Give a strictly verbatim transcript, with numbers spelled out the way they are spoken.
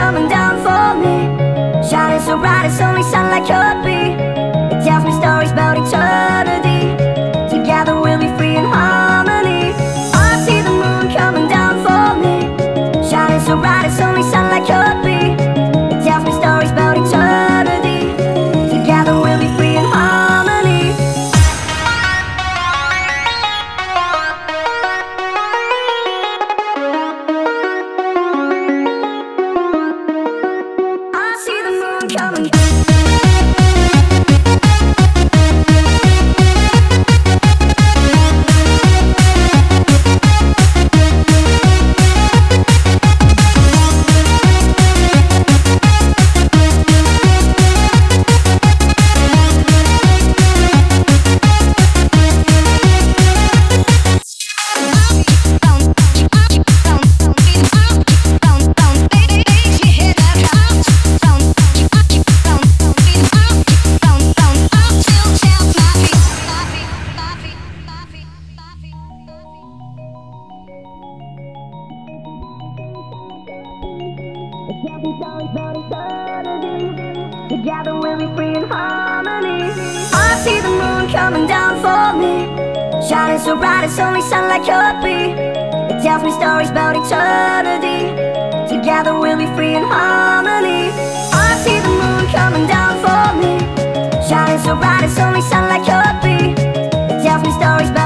coming down for me, shining so bright as only sunlight could be. It tells me stories about eternity. Together we'll be free in harmony. I see the moon coming down for me, shining so bright as only sunlight could be. It tells me stories about eternity. Together we'll be free in harmony. I see the moon coming. Together we'll be free in harmony. I see the moon coming down for me, shining so bright as only sunlight could be. It tells me stories about eternity. Together we'll be free in harmony. I see the moon coming down for me, shining so bright as only sunlight could be. It tells me stories about